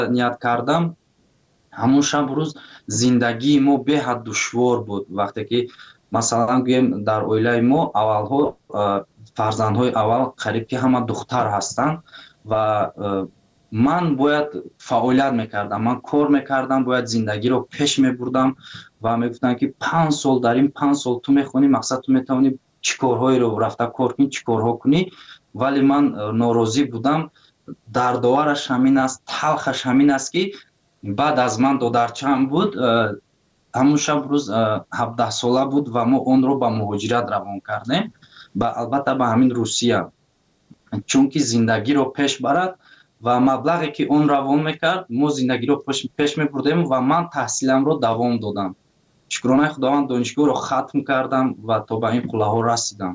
ният кардам, ҳамон шаб рӯз зиндагии мо беҳад душвор буд. вақте ки масалан гӯем дар оилаи мо аввалҳо фарзандҳои аввал қариб ки ҳама духтар ҳастанд ва ман бояд фаъолият мекардам, ман кор мекардам, бояд зиндагиро пеш мебурдам ва мегуфтанд ки 5 сол дар ин 5 сол ту мехонӣ, мақсад ту метавонӣ чӣ корҳоеро рафта кор кунӣ, чӣ корҳо кунӣ. вале ман норозӣ будам. дардовараш ҳамин аст, талхаш ҳамин аст ки баъд аз ман додарчаам буд, ҳамон шаб рӯз 17 сола буд ва мо онро ба муҳоҷират равон кардем, албатта ба ҳамин Русия, чунки зиндагиро пеш барад ва маблағе ки он равон мекард, мо зиндагиро пеш мебурдем ва ман таҳсиламро давом додам. шукронаи худованд, донишгоҳро хатм кардам ва то ба ин қуллаҳо расидам.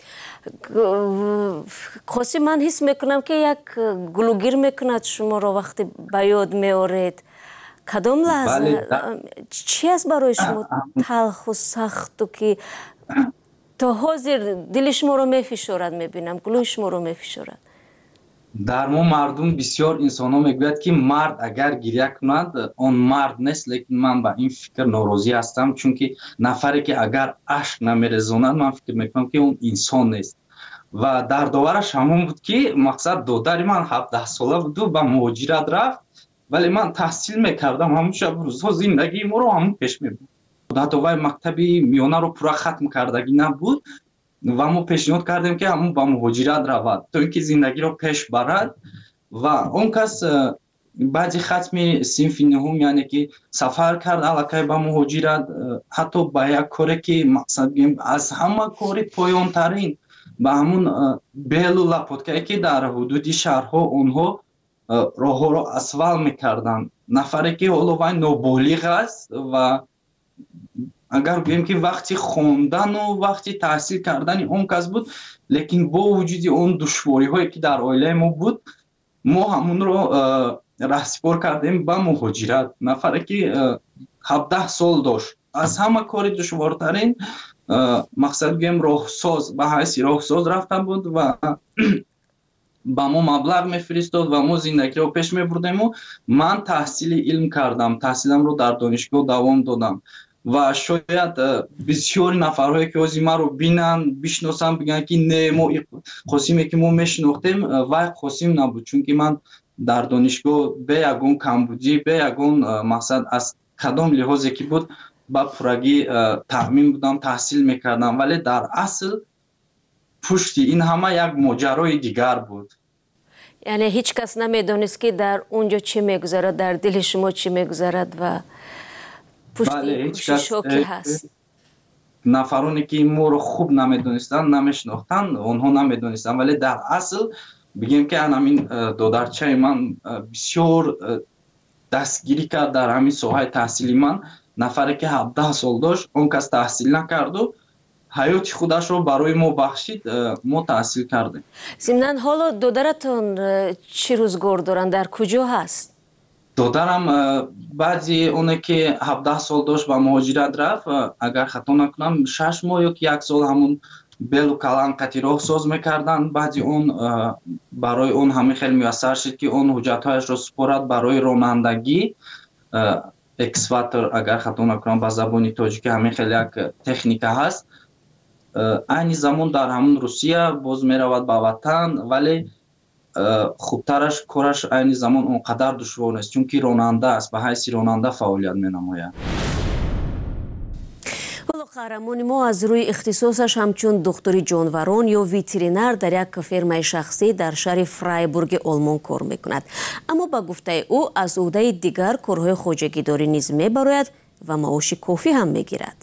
Қосим, ман ҳис мекунам ки як гулугир мекунад шуморо вақте ба ёд меоред. кадом лаҳза чӣ аст барои шумо талху сахту ки то ҳозир дили шуморо мефишорад? мебинам гулӯи шуморо мефишорад. дар мо мардум бисёр инсонҳо мегӯяд ки мард агар гирья кунад он мард нест, лекин ман ба ин фикр норозӣ ҳастам, чунки нафаре ки агар ашк намерезонад, ман фикр мекунам ки он инсон нест. ва дардовараш ҳамон буд ки мақсад додари ман 17 сола буду ба муҳоҷират рафт, вале ман таҳсил мекардам, ҳамон шаб рӯзҳо зиндагии моро ҳамон пеш мебурд. ҳатто вай мактаби миёнаро пурра хатм кардагӣ набуд ва мо пешниҳод кардем ки ҳамон ба муҳоҷират равад, то ин ки зиндагиро пеш барад. ва он кас баъди хатми синфи нуҳум, яъне ки сафар кард аллакай ба муҳоҷират, ҳатто ба як коре ки мақсад гӯем аз ҳама кори поёнтарин, ба ҳамон белу лапоткае ки дар ҳудуди шаҳрҳо онҳо роҳҳоро асфал мекарданд. нафаре ки ҳоло вай ноболиғ аст ва агар гӯем ки вақти хондану вақти таҳсил кардани он кас буд, лекин бо вуҷуди он душвориҳое ки дар оилаи мо буд, мо ҳамонро раҳсипор кардем ба муҳоҷират. нафаре ки 17 сол дошт, аз ҳама кори душвортарин мақсад гӯем роҳсоз, ба ҳайси роҳсоз рафта буд ва ба мо маблағ мефиристод ва мо зиндагиро пеш мебурдему. ман таҳсили илм кардам, таҳсиламро дар донишгоҳ давом додам ва шояд бисёри нафарҳое ки ҳозир маро бинанд, бишносанд, бигӯянд ки не, мо Қосиме ки мо мешинохтем, вай Қосим набуд, чунки ман дар донишгоҳ бе ягон камбудӣ, бе ягон мақсад аз кадом лиҳозе ки буд ба пуррагӣ таъмин будам, таҳсил мекардам, вале дар асл пушти ин ҳама як моҷарои дигар буд. яъне ҳеҷ кас намедонист ки дар онҷо чӣ мегузарад, дар дили шумо чӣ мегузарад ва пушти кӯшишҳо ки ҳаст. нафароне ки моро хуб намедонистанд, намешинохтанд, онҳо намедонистанд, вале дар асл бигем ки ҳамин додарчаи ман бисёр дастгирӣ кард дар ҳамин соҳаи таҳсили ман. нафаре ки 17 сол дошт, он кас таҳсил накарду ҳаёти худашро барои мо бахшид, мо таҳсил кардем. зимнан ҳоло додаратон чӣ рӯзгор доранд, дар куҷо ҳаст? додарам баъди оне ки 17 сол дошт ба муҳоҷират рафт, агар хато накунам 6 моҳ ё ки 1 сол ҳамон белу каланқати роҳ соз мекарданд. баъди он барои он ҳамин хеле муяссар шуд ки он ҳуҷҷатҳояшро супорад барои ронандагӣ, экскаватор, агар хато накунам ба забони тоҷикӣ ҳамин хеле як техника ҳаст. айни замон дар ҳамон Русия боз меравад ба ватан, вале хубтараш кораш айни замон он қадар душвор нест, чунки ронанда аст, ба ҳайси ронанда фаъолият менамояд. ҳоло қаҳрамони мо аз рӯи ихтисосаш ҳамчун духтури ҷонварон ё ветеринар дар як фермаи шахсӣ дар шаҳри Фрайбурги Олмон кор мекунад. аммо ба гуфтаи ӯ аз ӯҳдаи дигар корҳои хоҷагидорӣ низ мебарояд ва маоши кофӣ ҳам мегирад.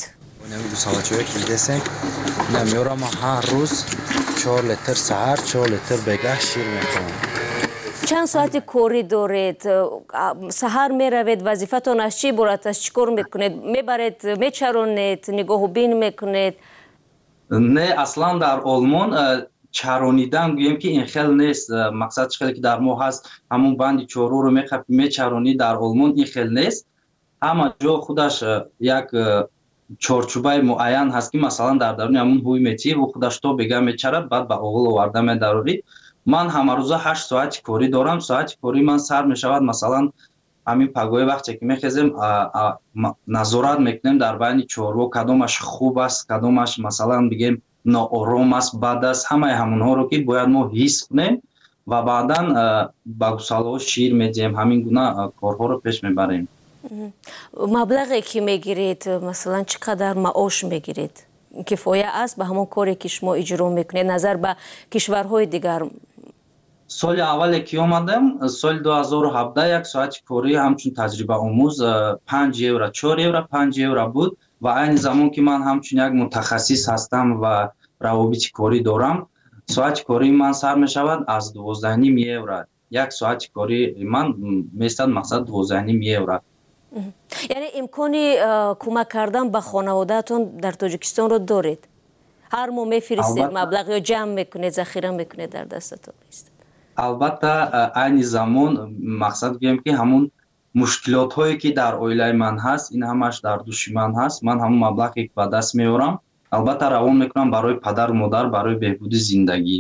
میارم هر روز 4 لیتر سحر 4 لیتر بگاه شیر میکنم. چند ساعتی کوری دارید؟ سحر میروید، وظیفتون از چی برات، از چی کار میکنید؟ میبرید، میچرونید، نگاه و بین میکنید؟ نه اصلا در آلمان چرونیدن گویم که این خیلی نیست. مقصد خیلی که در ما هست همون بندی چهارو رو میچرونی، در آلمان این خیلی نیست. اما جا خودش یک چارچوبای معین هست که مثلا در درون همون هوی میتی و خودش تو بگه میچرد، بعد به اغل آورده میداری. من همه روزه 8 ساعت کاری دارم. ساعت کاری من سر میشود مثلا ҳамин пагои вақте ки мехезем назорат мекунем дар байни чорво кадомаш хуб аст, кадомаш масалан бигем ноором аст, бад аст, ҳамаи ҳамонҳоро ки бояд мо ҳис кунем ва баъдан ба гусалҳо шир медиҳем, ҳамин гуна корҳоро пеш мебарем. маблағе ки мегиред, масалан чӣ қадар маош мегиред? кифоя аст ба ҳамон коре ки шумо иҷро мекунед назар ба кишварҳои дигар? соли аввале ки омадам, соли 2017 як соати корӣ ҳамчун таҷрибаомӯз 5 евро, 4 евро 5 евро буд ва айни замон ки ман ҳамчун як мутахассис ҳастам ва равобити корӣ дорам, соати кории ман сар мешавад аз 12.5 евро. як соати кории ман меистад мақсад 12.5 евро. яъне имкони кӯмак кардан ба хонаводаатон дар тоҷикистонро доред? ҳар моҳ мефиристед маблағ ё ҷамъ мекунед, захира мекунед дар дастатон? албатта айни замон мақсад гӯем ки ҳамун мушкилотҳое ки дар оилаи ман ҳаст, ин ҳамаш дар души ман ҳаст, ман ҳамун маблағе ки ба даст меорам албатта равон мекунам барои падару модар, барои беҳбуди зиндагӣ.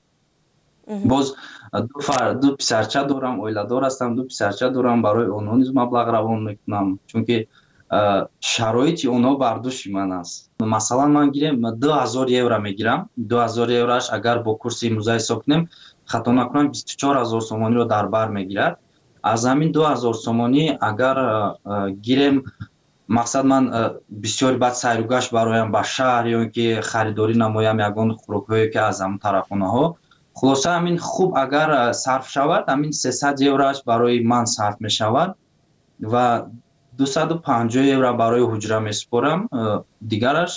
боз ду писарча дорам, оиладор ҳастам, ду писарча дорам, барои онҳо низ маблағ равон мекунам, чунки шароити онҳо бар души ман аст. масалан ман гирем 2000 евро мегирам, 2000 евроаш агар бо курси имрӯза ҳисоб кунем хато накунам 24000 сомониро дар бар мегирад. аз ҳамин 2000 сомонӣ агар гирем, мақсад ман бисёри баъд сайругашт бароям ба шаҳр ё ин ки харидорӣ намоям ягон хӯрокҳое ки аз ҳамун тарафхонаҳо, хулоса ҳамин хуб агар сарф шавад, ҳамин 300 евроаш барои ман сарф мешавад ва 250 евро барои ҳуҷра месупорам, дигараш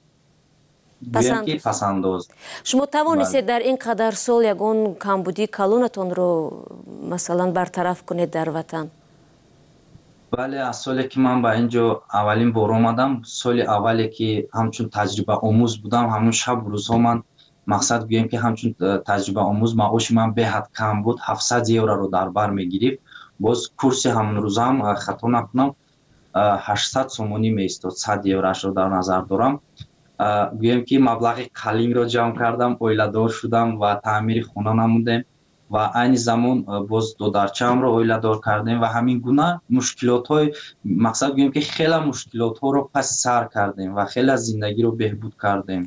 гӯем ки пасандоз. шумо тавонистед дар ин қадар сол ягон камбудии калонатонро масалан бартараф кунед дар ватан? бале, аз соле ки ман ба ин ҷо аввалин бор омадам, соли аввале ки ҳамчун таҷрибаомӯз будам, ҳамун шабу рӯзҳо ман мақсад гӯем ки ҳамчун таҷрибаомӯз маоши ман беҳад кам буд, 700 евроро дар бар мегирифт. боз курси ҳамун рӯзам хато накунам 800 сомонӣ меистод, 100 евроашро дар назар дорам. гӯем ки маблағи қалинро ҷамъ кардам, оиладор шудам ва таъмири хона намудем ва айни замон боз додарчаамро оиладор кардем ва ҳамин гуна мушкилотҳои, мақсад гӯем ки хела мушкилотҳоро паси сар кардем ва хела зиндагиро беҳбуд кардем.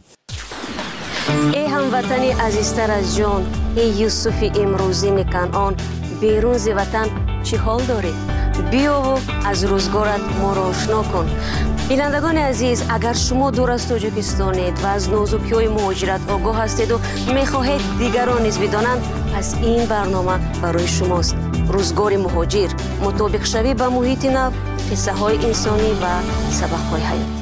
эй ҳамватани азизтар аз ҷон, эй Юсуфи имрӯзини Канъон, берун зи ватан чӣ ҳол доред? биёву аз рӯзгорат моро ошно кун. бинандагони азиз, агар шумо дур аз тоҷикистонед ва аз нозукиҳои муҳоҷират огоҳ ҳастеду мехоҳед дигарон низ бидонанд, пас ин барнома барои шумост. рӯзгори муҳоҷир, мутобиқшавӣ ба муҳити нав, қиссаҳои инсонӣ ва сабақҳои ҳаётӣ.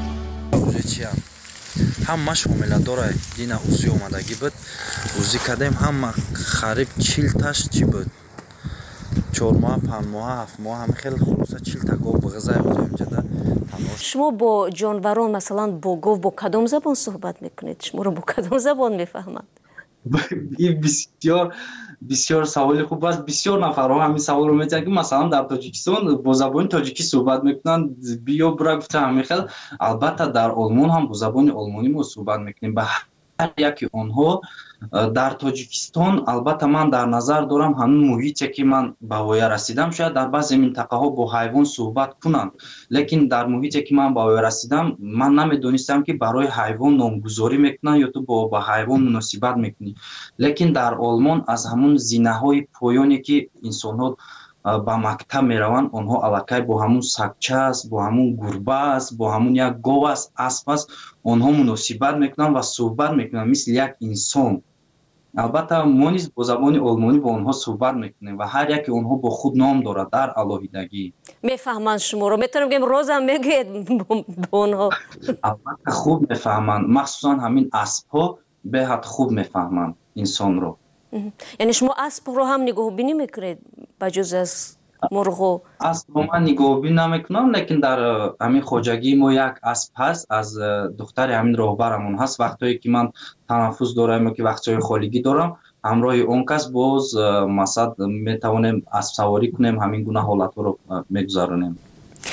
ҳама шомиладора дина узи омадагӣ буд, узи кардем ҳама хариб 40 таш чӣ буд, 4 моҳа 5 моҳа 7 моҳа ҳама хел хулоса 40 та гов бигъиза ҷада. шумо бо ҷонварон масалан бо гов бо кадом забон суҳбат мекунед? шуморо бо кадом забон мефаҳманд? бисёр саволи хуб аст. бисёр нафарҳо ҳамин саволро метиҳанд ки масалан дар Тоҷикистон бо забони тоҷикӣ суҳбат мекунанд, биё бура гуфта ҳамин хел. албатта дар олмон ҳам бо забони олмонӣ мо суҳбат мекунем. ба ҳар яки онҳо дар Тоҷикистон албатта ман дар назар дорам ҳамин муҳите ки ман ба воя расидам, шояд дар баъзе минтақаҳо бо ҳайвон суҳбат кунанд, лекин дар муҳите ки ман ба воя расидам, ман намедонистам ки барои ҳайвон номгузорӣ мекунанд ё ту ба ҳайвон муносибат мекунӣ. лекин дар олмон аз ҳамун зинаҳои поёне ки инсонҳо ба мактаб мераванд, онҳо аллакай бо ҳамун сагча аст, бо ҳамун гурба аст, бо ҳамун як гов аст, асп аст, онҳо муносибат мекунанд ва суҳбат мекунанд мисли як инсон. албатта мо низ бо забони олмонӣ бо онҳо суҳбат мекунем ва ҳар яки онҳо бо худ ном дорад дар алоҳидагӣ. мефаҳманд шуморо? метавонем бигем розам мегӯед бо онҳо? албатта хуб мефаҳманд, махсусан ҳамин аспҳо беҳад хуб мефаҳманд инсонро. яъне шумо аспро ҳам нигоҳубинӣ мекунед ба ҷуз аз мурғу? аспро ман нигоҳубинӣ намекунам, лекин дар ҳамин хоҷагии мо як асп ҳаст, аз духтари ҳамин роҳбарамон ҳаст. вақтое ки ман танаффус дорам ё ки вақтҳои холигӣ дорам, ҳамроҳи он кас боз масад метавонем аспсаворӣ кунем, ҳамин гуна ҳолатҳоро мегузаронем.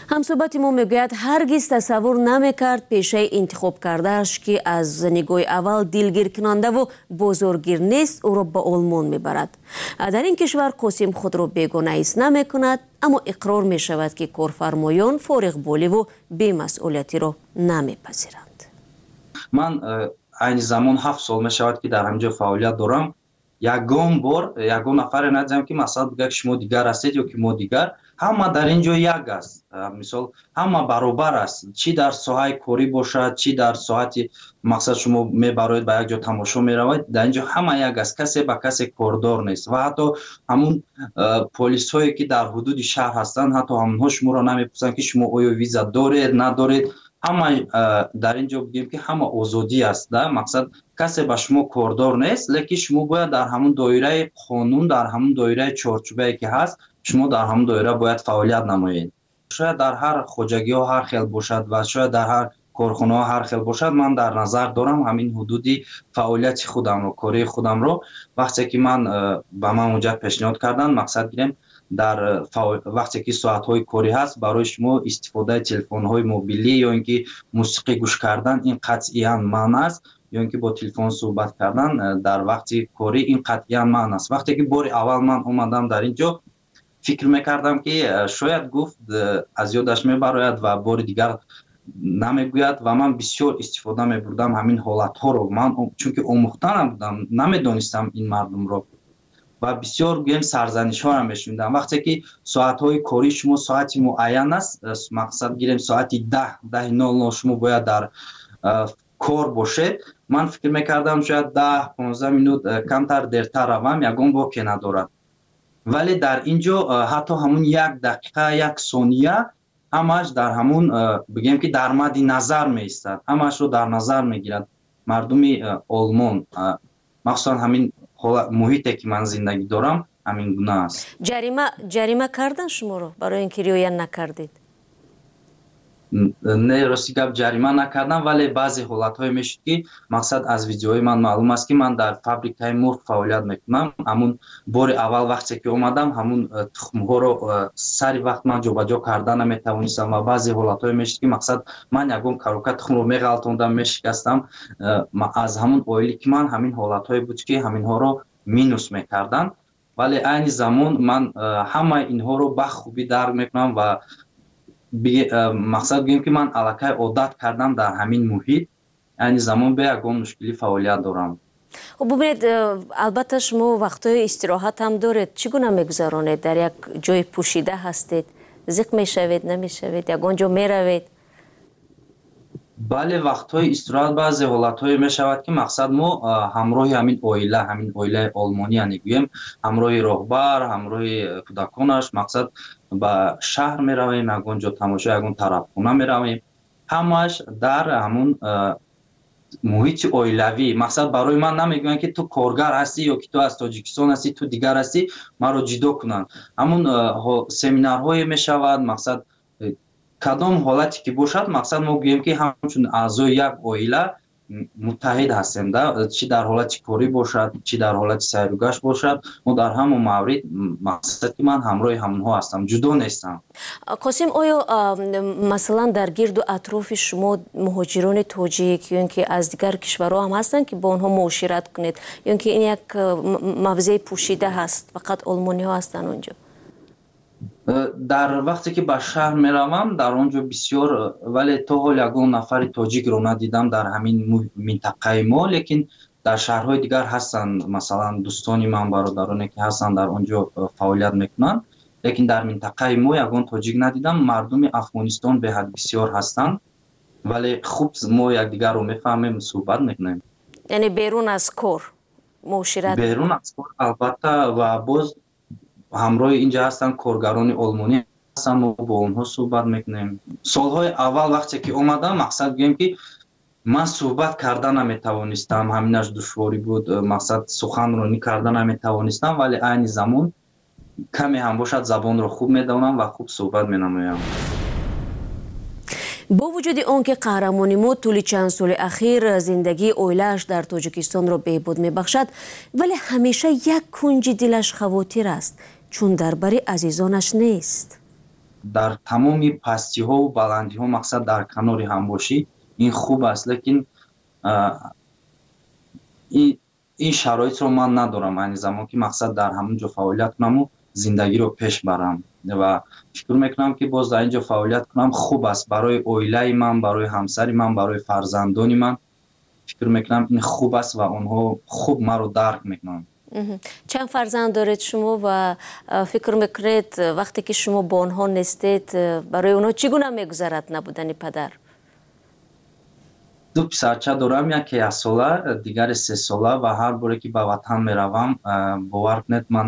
ҳамсӯҳбати мо мегӯяд ҳаргиз тасаввур намекард пешаи интихоб кардааш ки аз нигоҳи аввал дилгиркунандаву бозоргир нест ӯро ба олмон мебарад. дар ин кишвар қосим худро бегона ҳис намекунад, аммо иқрор мешавад ки корфармоён фориғболиву бемасъулиятиро намепазиранд. ман айни замон 7 сол мешавад ки дар ҳаминҷо фаъолият дорам. ягон бор ягон нафаре надидам ки масалан бигӯяд шумо дигар ҳастед ё ки мо дигар. ҳама дар ин ҷо як аст. мисол ҳама баробар аст, чӣ дар соҳаи корӣ бошад, чӣ дар соати мақсад шумо мебароед ба як ҷо тамошо меравед, дар ин ҷо ҳама як аст, касе ба касе кордор нест. ва ҳатто ҳамун полисҳое ки дар ҳудуди шаҳр ҳастанд, ҳатто ҳамонҳо шуморо намепурсанд ки шумо оё виза доред надоред. ҳама дар ин ҷо бигем ки ҳама озодӣ аст. мақсад касе ба шумо кордор нест, лекин шумо бояд дар ҳамун доираи қонун, дар ҳамун доираи чорчӯбае ки ҳаст, шумо дар ҳамун доира бояд фаъолият намоед. шояд дар ҳар хоҷагиҳо ҳар хел бошад ва шояд дар ҳар корхонаҳо ҳар хел бошад. ман дар назар дорам ҳамин ҳудуди фаъолияти худамро, кории худамро. вақте ки ман ба ман муҷаб пешниҳод карданд, мақсад гирем дар вақте ки соатҳои корӣ ҳаст, барои шумо истифодаи телефонҳои мобилӣ ё ин ки мусиқӣ гӯш кардан ин қатъиян манъ аст, ё ин ки бо телефон суҳбат кардан дар вақти корӣ ин қатъиян манъ аст. вақте ки бори аввал ман омадам дар ин ҷо, фикр мекардам ки шояд гуфт аз ёдаш мебарояд ва бори дигар намегӯяд ва ман бисёр истифода мебурдам ҳамин ҳолатҳоро. ман чунки омӯхта набудам, намедонистам ин мардумро ва бисёр гӯем сарзанишҳоро мешунидам. вақте ки соатҳои корӣ шумо соати муайян аст, мақсад гирем соати 10:00 шумо бояд дар кор бошед. ман фикр мекардам шояд 10-15 минут камтар дертар равам, ягон воке надорад. вале дар ин ҷо ҳатто ҳамун 1 дақиқа 1 сония ҳамааш дар ҳамун бигем ки дар мадди назар меистад, ҳамаашро дар назар мегирад мардуми олмон. махсусан ҳамин муҳите ки ман зиндагӣ дорам ҳамин гуна аст. ҷарима кардан шуморо барои ин ки риоя накардед? не, рости гап ҷарима накардам, вале баъзе ҳолатҳое мешуд ки мақсад аз видеоҳои ман маълум аст ки ман дар фабрикаи мурғ фаъолият мекунам. ҳамун бори аввал вақте ки омадам, ҳамун тухмҳоро сари вақт ман ҷобаҷо карда наметавонистам ва баъзе ҳолатҳое мешуд ки мақсад ман ягон карока тухмро меғалтондам, мешикастам. аз ҳамун оили ки ман ҳамин ҳолатҳое буд ки ҳаминҳоро минус мекарданд. вале айни замон ман ҳамаи инҳоро бахубӣ дарк мекунам ва мақсад гӯем ки ман аллакай одат кардам дар ҳамин муҳит. айни замон бе ягон мушкилӣ фаъолият дорам. хуб бубинед, албатта шумо вақтҳои истироҳат ҳам доред. чӣ гуна мегузаронед? дар як ҷои пӯшида ҳастед? зиқ мешавед, намешавед? ягон ҷо меравед? бале, вақтҳои истироҳат баъзе ҳолатҳое мешавад ки мақсад мо ҳамроҳи ҳамин оилаи олмонӣ гӯем, ҳамроҳи роҳбар, ҳамроҳи кӯдаконаш мақсад ба шаҳр меравем, ягон ҷо тамошо, ягон тарабхона меравем. ҳамааш дар ҳамун муҳити оилавӣ. мақсад барои ман намегӯянд ки ту коргар ҳастӣ ё ки ту аз тоҷикистон ҳастӣ, ту дигар ҳастӣ, маро ҷудо кунанд. ҳамун семинарҳое мешавад, мақсад кадом ҳолате ки бошад, мақсад мо гӯем ки ҳамчун аъзои як оила муттаҳид ҳастем, чӣ дар ҳолати корӣ бошад, чӣ дар ҳолати сайругашт бошад, мо дар ҳамон маврид мақсад ки ман ҳамроҳи ҳамонҳо ҳастам, ҷудо нестам. қосим, оё масалан дар гирду атрофи шумо муҳоҷирони тоҷик ё ин ки аз дигар кишварҳо ҳам ҳастанд ки бо онҳо муошират кунед, ё ин ки ин як мавзеи пӯшида ҳаст, фақат олмониҳо ҳастанд онҷо? дар вақте ки ба шаҳр меравам, дар он ҷо бисёр, вале то ҳол ягон нафари тоҷикро надидам дар ҳамин минтақаи мо, лекин дар шаҳрҳои дигар ҳастанд. масалан дӯстони ман, бародароне ки ҳастанд дар он ҷо фаъолият мекунанд, лекин дар минтақаи мо ягон тоҷик надидам. мардуми афғонистон беҳад бисёр ҳастанд, вале хуб мо якдигарро мефаҳмем, суҳбат мекунем. яъне берун аз кор муошират? берун аз кор албатта, ва боз ҳамроҳи инҷа ҳастанд коргарони олмонӣ ҳастанд, мо бо онҳо суҳбат мекунем. солҳои аввал вақте ки омадам, мақсад гӯем ки ман суҳбат карда наметавонистам, ҳаминаш душворӣ буд, мақсад суханронӣ карда наметавонистам, вале айни замон каме ҳам бошад забонро хуб медонам ва хуб суҳбат менамоям. бо вуҷуди он ки қаҳрамони мо тӯли чанд соли ахир зиндагии оилааш дар тоҷикистонро беҳбуд мебахшад, вале ҳамеша як кунҷи дилаш хавотир аст, чун дар бари азизонаш нест. дар тамоми пастиҳо ва баландиҳо мақсад дар канори ҳам бошӣ, ин хуб аст, лекин ин шароитро ман надорам айни замон ки мақсад дар ҳамон ҷо фаъолият кунаму зиндагиро пеш барам ва фикр мекунам ки боз дар ин ҷо фаъолият кунам хуб аст барои оилаи ман, барои ҳамсари ман, барои фарзандони ман. фикр мекунам ин хуб аст ва онҳо хуб маро дарк мекунанд. чанд фарзанд доред шумо ва фикр мекунед вақте ки шумо бо онҳо нестед барои онҳо чӣ гуна мегузарад набудани падар? ду писарча дорам, яке 1 сола, дигаре 3 сола ва ҳар боре ки ба ватан меравам бовар кунед ман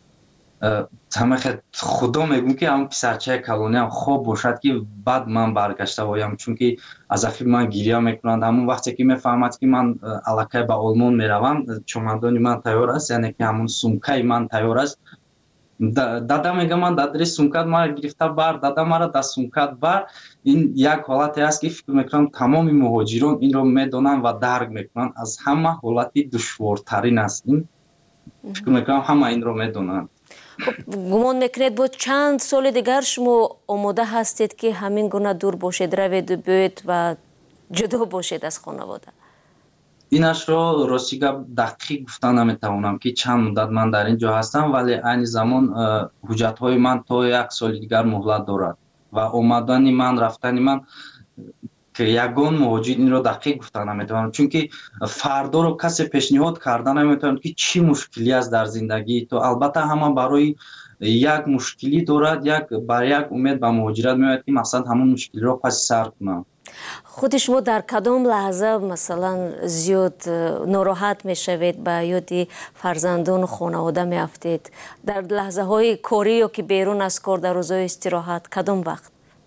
худо мегӯм ки ҳамн писарчаи калониям хоб бошад ки баъд ман баргашта оям, чунки аз ахир ман гирья мекунанд. ҳамон вақте ки мефаҳмад ки ман аллакай ба олмон меравам, чомадони ман тайёр аст, яъне ки ҳамон сумкаи ман тайёр аст. дада мега ман дадри сумкат мара гирифта бар, дада мара дар сумкат бар. ин як ҳолате аст ки фикр мекунам тамоми муҳоҷирон инро медонанд ва дарк мекунанд. аз ҳама ҳолати душвортарин аст ин. фикр мекунам ҳама инро медонанд. гумон мекунед бо чанд соли дигар шумо омода ҳастед ки ҳамин гуна дур бошед, раведу биёед ва ҷудо бошед аз хонавода? инашро рости гап дақиқ гуфта наметавонам ки чанд муддат ман дар ин ҷо ҳастам, вале айни замон ҳуҷҷатҳои ман то 1 соли дигар муҳлат дорад ва омадани ман, рафтани ман ки ягон муҳоҷир инро дақиқ гуфта наметавонам, чунки фардоро касе пешниҳод карда наметавонад ки чӣ мушкилӣ аст дар зиндагии то. албатта ҳама барои як мушкилӣ дорад, ба як умед ба муҳоҷират меояд ки мақсад ҳамон мушкилиро паси сар кунам. худи шумо дар кадом лаҳза масалан зиёд нороҳат мешавед, ба ёди фарзандону хонавода меафтед? дар лаҳзаҳои корӣ ё ки берун аз кор, дар рӯзҳои истироҳат, кадом вақт?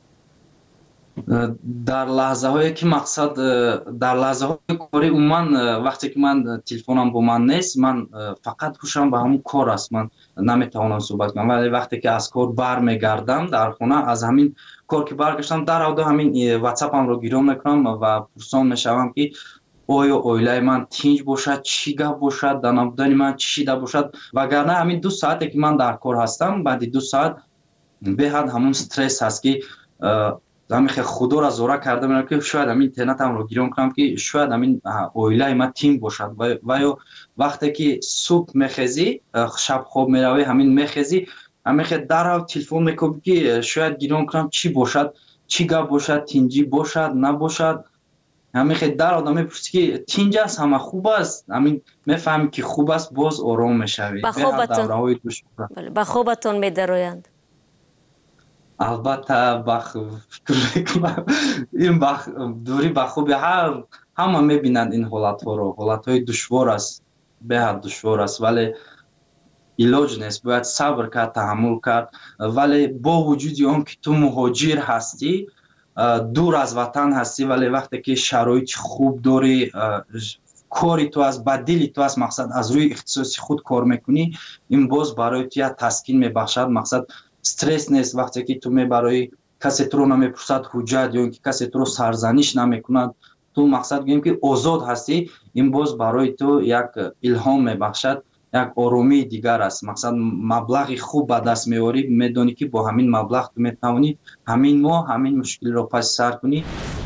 дар лаҳзаҳое ки мақсад дар лаҳзаҳои корӣ умуман вақте ки ман телефонам бо ман нест, ман фақат ҳушам ба ҳамон кор аст, ман наметавонам суҳбат кунам. вале вақте ки аз кор бармегардам дар хона, аз ҳамин кор ки баргаштам, даравда ҳамин ватсапамро гирён мекунам ва пурсон мешавам ки оё оилаи ман тинҷ бошад, чӣ гап бошад, дар набудани ман чӣ шида бошад. вагарна ҳамин 2 соате ки ман дар кор ҳастам, баъди 2 соат беҳад ҳамон стресс ҳаст ки ҳамихе худоро зора карда мерам ки шояд ҳамин интернетамро гирён кунам ки шояд ҳамин оилаи ман тим бошад. ва ё вақте ки субҳ мехезӣ, шаб хоб меравӣ, ҳамин мехезӣ, ҳамихе дарав телефон мекӯбӣ ки шояд гирён кунам чӣ бошад, чӣ гап бошад, тинҷӣ бошад, набошад. ҳамихе дарав мепурсӣ ки тинҷ аст, ҳама хуб аст. ҳамин мефаҳмӣ ки хуб аст, боз ором мешавӣ. ба хобатон медароянд? албатта фикр мекунам ин дури ба хуби ҳама мебинанд ин ҳолатҳоро. ҳолатҳои душвор аст, беҳад душвор аст, вале илоҷ нест, бояд сабр кард, таҳаммул кард. вале бо вуҷуди он ки ту муҳоҷир ҳастӣ, дур аз ватан ҳастӣ, вале вақте ки шароити хуб дорӣ, кори ту аст, ба дили ту аст, мақсад аз рӯи ихтисоси худ кор мекунӣ, ин боз барои ту як таскин мебахшад. мақсад стресс нест вақте ки ту мебарои касе туро намепурсад ҳуҷҷат ё ин ки касе туро сарзаниш намекунад, ту мақсад гӯем ки озод ҳастӣ. ин боз барои ту як илҳом мебахшад, як оромии дигар аст. мақсад маблағи хуб ба даст меорӣ, медонӣ ки бо ҳамин маблағ ту метавонӣ ҳамин моҳ ҳамин мушкилиро паси сар кунӣ.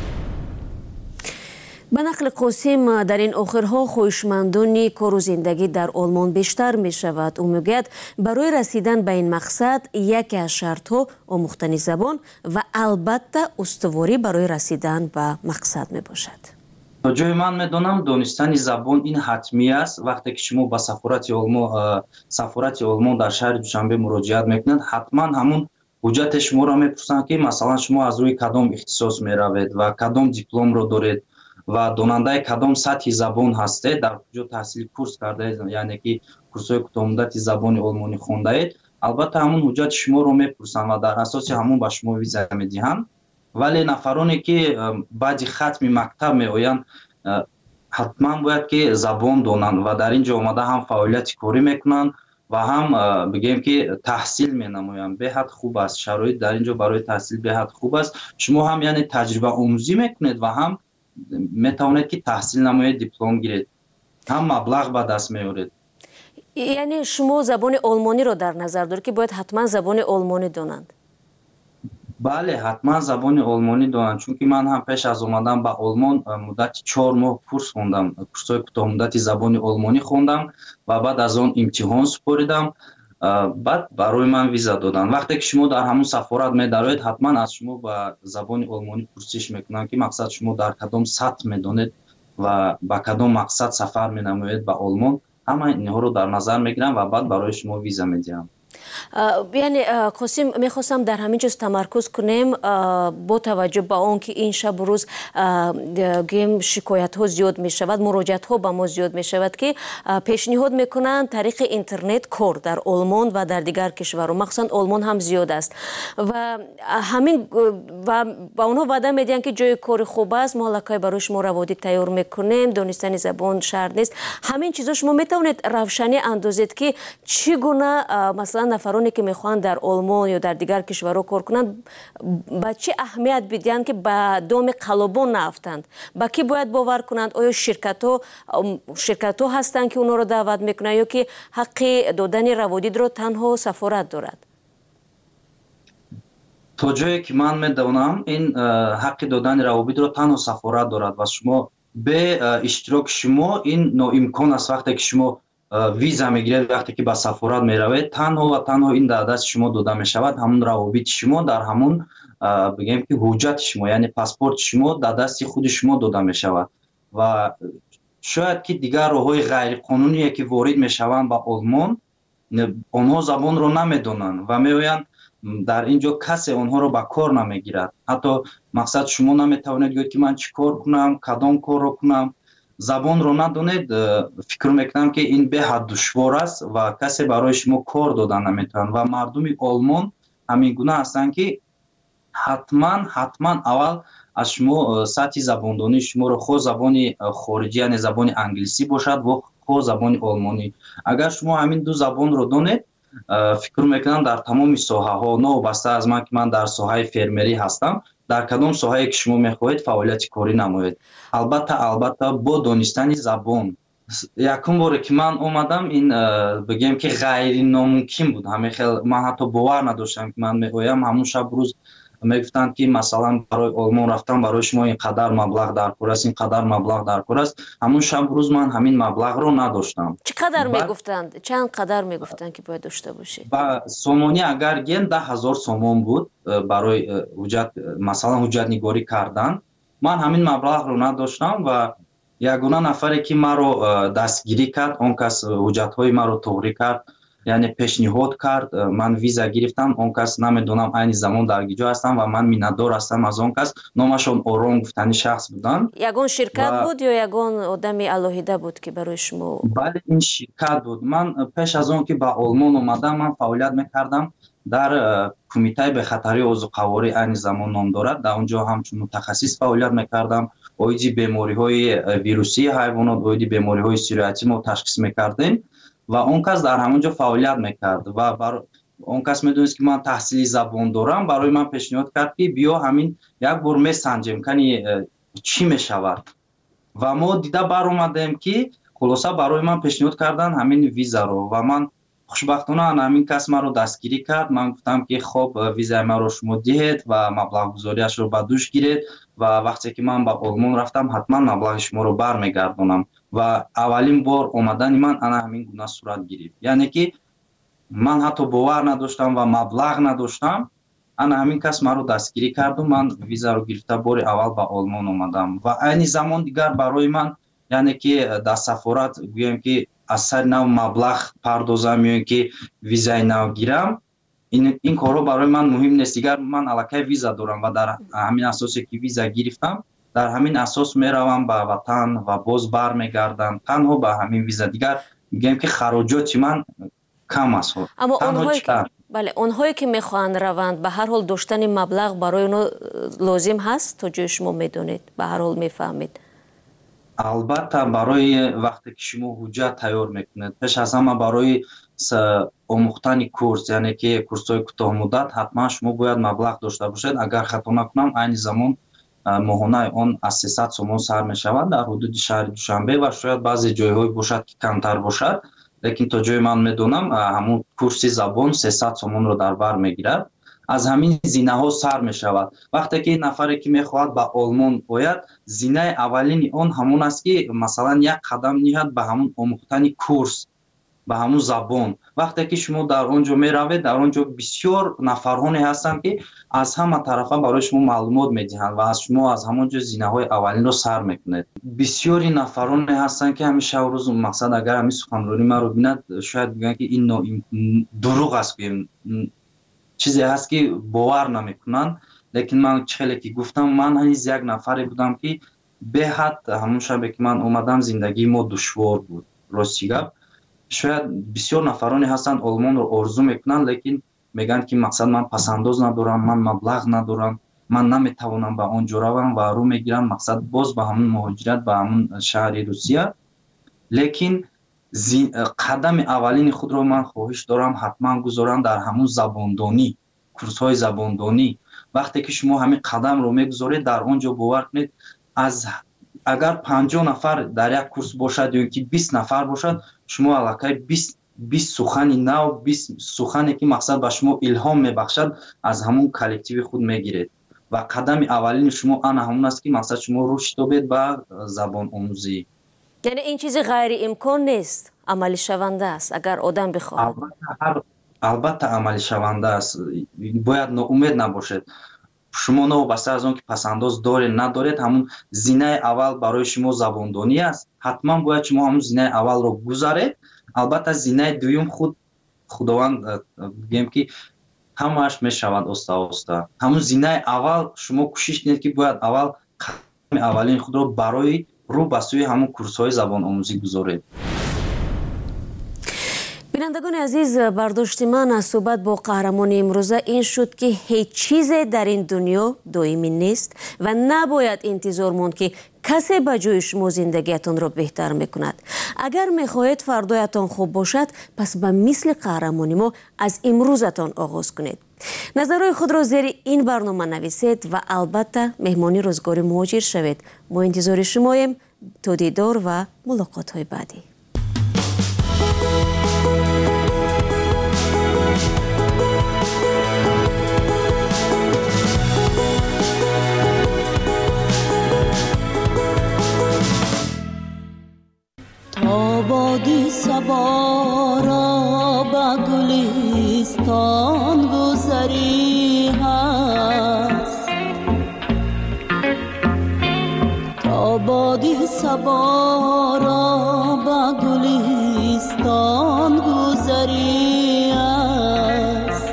ба нақли қосим, дар ин охирҳо хоҳишмандони кору зиндагӣ дар олмон бештар мешавад. ӯ мегӯяд барои расидан ба ин мақсад яке аз шартҳо омӯхтани забон ва албатта устуворӣ барои расидан ба мақсад мебошад. то ҷои ман медонам донистани забон ин ҳатмӣ аст. вақте ки шумо ба сафорати олмон дар шаҳри душанбе муроҷиат мекунед, ҳатман ҳамун ҳуҷҷати шуморо мепурсанд ки масалан шумо аз рӯи кадом ихтисос меравед ва кадом дипломро доред ва донандаи кадом сатҳи забон ҳастед, дар куҷо таҳсили курс кардаед, яъне ки курсҳои кӯтоҳмуддати забони олмонӣ хондаед. албатта ҳамун ҳуҷҷати шуморо мепурсанд ва дар асоси ҳамон ба шумо виза медиҳанд. вале нафароне ки баъди хатми мактаб меоянд, ҳатман бояд ки забон донанд ва дар ин ҷо омада ҳам фаъолияти корӣ мекунанд ва ҳам бигем ки таҳсил менамоянд. беҳад хуб аст, шароит дар ин ҷо барои таҳсил беҳад хуб аст. шумо ҳам яъне таҷрибаомӯзӣ мекунед ва ҳам метавонед ки таҳсил намоед, диплом гиред, ҳам маблағ ба даст меоред. яъне шумо забони олмониро дар назар доред ки бояд ҳатман забони олмонӣ донанд? бале ҳатман забони олмонӣ донам, чунки ман ҳам пеш аз омадан ба олмон муддати 4 моҳ курс хондам, курсҳои кӯтоҳмуддати забони олмонӣ хондам ва баъд аз он имтиҳон супоридам. баъд барои ман виза доданд. Вақте ки шумо дар ҳамун сафорат медароед, ҳатман аз шумо ба забони олмонӣ пурсиш мекунанд ки мақсад шумо дар кадом сатҳ медонед ва ба кадом мақсад сафар менамоед ба олмон. ҳамаи инҳоро дар назар мегирам ва баъд барои шумо виза медиҳам. яъне қосим, мехостам дар ҳамин ҷоз тамаркуз кунем бо таваҷҷӯҳ ба он ки ин шабу рӯз гӯем шикоятҳо зиёд мешавад, муроҷиатҳо ба мо зиёд мешавад ки пешниҳод мекунанд тариқи интернет кор дар олмон ва дар дигар кишварҳо, махсусан олмон ҳам зиёд аст ва ҳамин ва ба онҳо ваъда медиҳанд ки ҷои кори хуб аст, мо аллакай барои шумо раводид тайёр мекунем, донистани забон шарт нест. Ҳамин чизо шумо метавонед равшанӣ андозед ки чӣ гуна масалан нафароне ки мехоҳанд дар олмон ё дар дигар кишварҳо кор кунанд ба чӣ аҳамият бидиҳанд ки ба доми қалобон наафтанд? Ба кӣ бояд бовар кунанд? Оё ширкатҳо ҳастанд ки онҳоро даъват мекунанд ё ки ҳаққи додани раводидро танҳо сафорат дорад? То ҷое ки ман медонам, ин ҳаққи додани раводидро танҳо сафорат дорад ва шумо бе иштироки шумо ин ноимкон аст. Вақте ки шумо виза мегиред, вақте ки ба сафорат меравед, танҳо ва танҳо ин дар дасти шумо дода мешавад. ҳамун равобити шумо дар ҳамун бигем ки ҳуҷҷати шумо, яъне паспорти шумо дар дасти худи шумо дода мешавад ва шояд ки дигар роҳҳои ғайриқонуние ки ворид мешаванд ба олмон, онҳо забонро намедонанд ва меоянд дар ин ҷо касе онҳоро ба кор намегирад. ҳатто мақсад шумо наметавонед гӯед ки ман чӣ кор кунам, кадом корро кунам. забонро надонед, фикр мекунам ки ин беҳад душвор аст ва касе барои шумо кор дода наметавонад ва мардуми олмон ҳамин гуна ҳастанд ки ҳатман аввал аз шумо сатҳи забондонии шуморо хо забони хориҷӣ, яъне забони англисӣ бошад ва хо забони олмонӣ. Агар шумо ҳамин ду забонро донед, фикр мекунам дар тамоми соҳаҳо, новобаста аз ман ки ман дар соҳаи фермерӣ ҳастам, дар кадом соҳае ки шумо мехоҳед фаъолияти корӣ намоед. Албатта бо донистани забон. Якум боре ки ман омадам, ин бигем ки ғайриномумкин буд. Ман ҳатто бовар надоштам ки ман меоям. Ҳамун шаб рӯз мегуфтанд ки масалан барои олмон рафтан барои шумо ин қадар маблағ дар кор аст, ин қадар маблағ дар кор аст. Ҳамун шаб рӯз ман ҳамин маблағро надоштам. Чӣ қадар мегуфтанд? Чанд қадар мегуфтанд ки бояд дошта бошед? Ба сомонӣ агар ген 10,000 сомон буд барои ҳуҷҷат, масалан ҳуҷҷатнигорӣ кардан. Ман ҳамин маблағро надоштам ва ягона нафаре ки маро дастгирӣ кард, он кас ҳуҷҷатҳои маро тоғрӣ кард, яъне пешниҳод кард, ман виза гирифтам. Он кас намедонам айни замон дар гиҷо ҳастам ва ман миннатдор ҳастам аз он кас. Номашон Ором гуфтани шахс буданд. Ягон ширкат буд ё ягон одами алоҳида буд ки барои шумо? Бале, ин ширкат буд. Ман пеш аз он ки ба олмон омадам, ман фаъолият мекардам дар кумитаи бехатарии озуқаворӣ, айни замон ном дорад. Дар он ҷо ҳамчун мутахассис фаъолият мекардам. оиди бемориҳои вирусии ҳайвонот, оиди бемориҳои сироятӣ мо ташхис мекардем ва он кас дар ҳамон ҷо фаъолият мекард ва он кас медонист ки ман таҳсили забон дорам. Барои ман пешниҳод кард ки биё ҳамин як бор месанҷем, кани чӣ мешавад. Ва мо дида баромадем ки хулоса барои ман пешниҳод кардан ҳамин визаро ва ман хушбахтона ҳамин кас маро дастгирӣ кард. Ман гуфтам ки хоб визаи маро шумо диҳед ва маблағгузориашро ба дӯш гиред ва вақте ки ман ба олмон рафтам ҳатман маблағи шуморо бармегардонам. Ва аввалин бор омадани ман ана ҳамин гуна сурат гирифт. Яъне ки ман ҳатто бовар надоштам ва маблағ надоштам. ана ҳамин кас маро дастгирӣ карду ман визаро гирифта бори аввал ба олмон омадам. Ва айни замон дигар барои ман, яъне ки дар сафорат гӯем ки аз сари нав маблағ пардозам ё ин ки визаи нав гирам, ин корҳо барои ман муҳим нест. Дигар ман аллакай виза дорам ва дар ҳамин асосе ки виза гирифтам, дар ҳамин асос меравам ба ватан ва боз бармегардам танҳо ба ҳамин виза. Дигар мегӯям ки хароҷоти ман кам аст. Аммо онҳое ки мехоҳанд раванд, ба ҳар ҳол доштани маблағ барои онҳо лозим ҳаст, то ҷои шумо медонед, ба ҳар ҳол мефаҳмед? албатта барои вақте ки шумо ҳуҷҷат тайёр мекунед, пеш аз ҳама барои омӯхтани курс, яъне ки курсҳои кӯтоҳмуддат, ҳатман шумо бояд маблағ дошта бошед. Агар хато накунам, айни замон моҳонаи он аз 300 сомон сар мешавад дар ҳудуди шаҳри Душанбе ва шояд баъзе ҷойҳое бошад ки камтар бошад, лекин то ҷои ман медонам ҳамун курси забон 300 сомонро дар бар мегирад. از همین زینه ها سر می شود. وقتی که نفری که می خواهد به آلمان آید، زینه اولین آن همون است که مثلا یک قدم نهاد به همون آموختن کورس، به همون زبان. وقتی که شما در آنجا می روید، در آنجا بسیار نفرانی هستند که از همه طرفا برای شما معلومات می دهند و از شما از همونجا زینه های اولین رو سر میکنید. بسیاری نفرانی هستند که همیشه روز مقصد اگر همین سخنرانی ما رو بیند شاید بگن که این دروغ است، که چیزی هست که باور نمیکنن. لیکن من چخیلی که گفتم، من هیچ یک نفری بودم که به حد همون شبه که من اومدم زندگی ما دشوار بود. راستی گپ، شاید بسیار نفرانی هستند آلمان رو آرزو میکنن، لیکن میگن که مقصد من پسنداز ندارم، من مبلغ ندارم، من نمیتوانم به آنجا روم و رو میگیرم مقصد باز به همون مهاجرت به همون شهر روسیه. لیکن قدم اولین خود رو من خواهش دارم حتما گذارم در همون زباندانی، کورس های زباندانی. وقتی که شما همین قدم رو میگذارید در آنجا باور کنید، از اگر 50 نفر در یک کورس باشد یا که 20 نفر باشد، شما علاقه 20 سخن نو، 20 سخنی که مقصد به شما الهام میبخشد از همون کلکتیو خود میگیرید و قدم اولین شما آن همون است که مقصد شما رشد یابید به زبان آموزی. یعنی این چیز غیر امکان نیست، عملی شونده است اگر آدم بخواهد. البته عملی شونده است، باید ناامید نباشید. شما نوبسته از اون که پسنداز دارید ندارید، همون زینه اول برای شما زباندانی است. حتما باید شما همون زینه اول رو گذارید. البته زینه دوم خداوند بگیم که همه‌اش میشود آسته. همون زینه اول شما کوشش کنید که باید اول قدم اولین خود رو برای رو به سوی همون کورس‌های زبان آموزی گذارید. بینندگان عزیز، برداشت من از صحبت با قهرمان امروزه این شد که هیچ چیز در این دنیا دائمی نیست و نباید انتظار ماند که کسی به جای شما زندگیتان را بهتر میکند. اگر میخواهید فردایتان خوب باشد، پس به مثل قهرمانی ما از امروزتان آغاز کنید. نظرهای خود را زیر این برنامه نویسید و البته مهمانی روزگار مهاجر شوید. ما انتظار شماییم. تا دیدار و ملاقات های بعدی. آبادی صبا را به گلستان گذری هست، آبادی صبا را به گلستان گذری هست،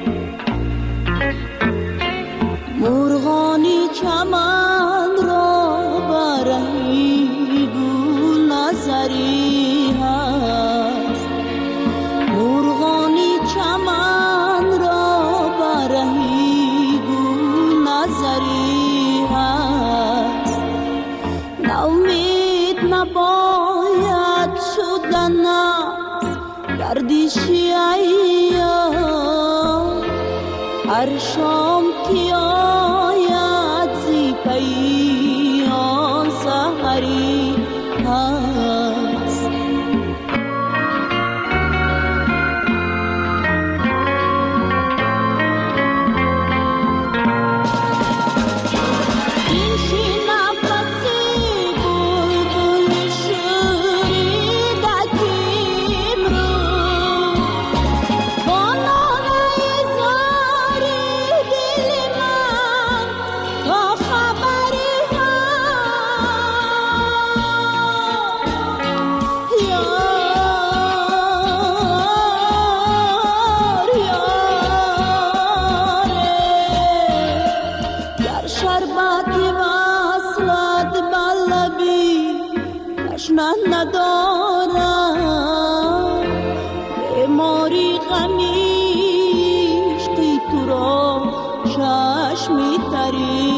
مرغانی چمن را برهی گل نظری هست، مرغانی چمن را برهی گل نظری هست. ناامید نباید شدن گردشی ایام، هر شام که آید زی پیام سحری هست. این شی نفسی بلبل شوریده کیم رو، با ناله زاری دل من تا خبری هست. گر شربتی وصلت بلبی تشنه ندارم، بیماری غمی عشقی تو را چشمی تری